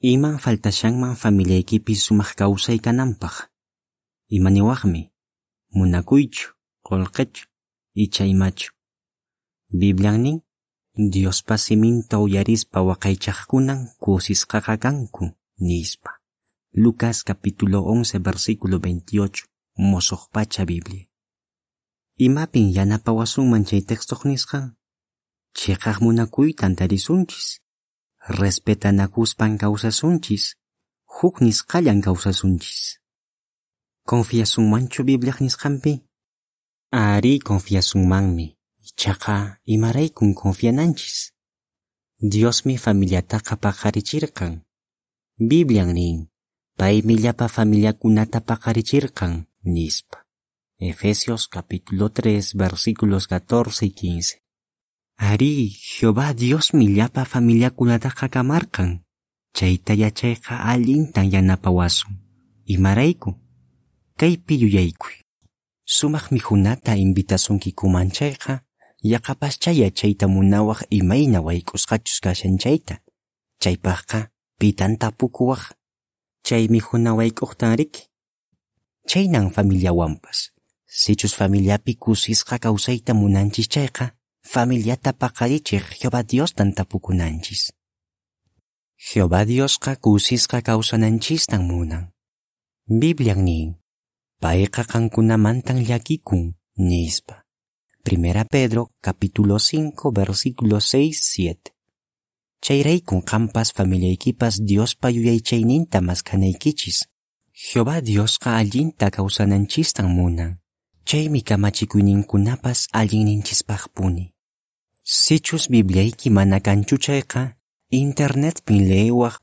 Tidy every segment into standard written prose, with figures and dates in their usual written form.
Iman faltashanman familiaykipis sumaq kawsay kananpaq. Imaniwaqmi, munakuychu, qolqechu, ichaymachu. Bibliannin, Diospa siminta uyarispa waqaychaqkunan kusisqaqa kanku, nispa. Lucas capítulo 11 versículo 28, mosoqpacha Biblia. Imapin yanapawasunman chay textoq nisqan, chiqaq munakuytan tarisunchis, respetanakuspan kawsasunchis, huk nisqallan kawsasunchis. Confiasunmanchu Bibliaq nisqanpi? Ari confiasunmanmi, ichaqa imaraykun confiananchis. Diosmi familiataqa paqarichirqan. Biblian nin, paymi llapa familiakunata paqarichirqan, nispa. Efesios capítulo 3 versículos 14 y 15. Ari, Jehová Diosmi llapa familiakunataqa kamarqan. Chayta yachayqa allintan yanapawasun. Imarayku, kaypi yuyaykuy. Sumaq mijunata invitasunkiman chayqa, yaqapaschay yachayta munawaq imayna waykusqachus kashan chayta. Chaypaqqa pitan tapukuwaq. Chay mijuna waykuqtan riki. Chaynan familiawanpas. Sichus familiapi kusisqa kawsayta munanchis chayqa, familiata paqarichiq Jehová Diostan tapukunanchis. Jehová Diosqa kusisqa kawsananchistan munan. Biblian nin, payqa qankunamantan llakikun, nispa. Primera Pedro capítulo 5 versículo 6-7. Chayraykun qampas familiaykipas Diospa yuyaychayninta maskanaykichis. Jehová Diosqa allinta kawsananchistan munan. Chaymi kamachikuyninkunapas allinninchispaqpuni. Sichus Bibliayki mana kanchu chayqa, internetpin leewaq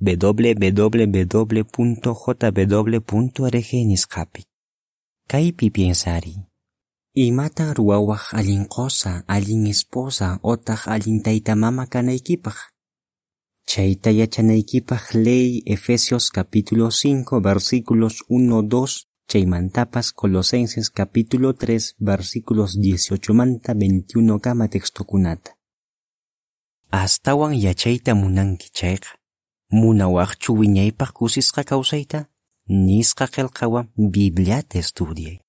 www.jw.org nisqapi. Kaypi piensari. Imatan ruwawaq allin qosa, allin esposa, otaq allin tayta mama kanaykipaq. Chayta yachanaykipaq ley Efesios capítulo 5 versículos 1-2, chaymantapas Colosenses capítulo 3 versículos 18 manta 21 kama textokunata. Astawan yachayta munanki chayqa, munawaqchu wiñaypaq kusisqa kawsayta, nisqa qillqawan Bibliata estudiay.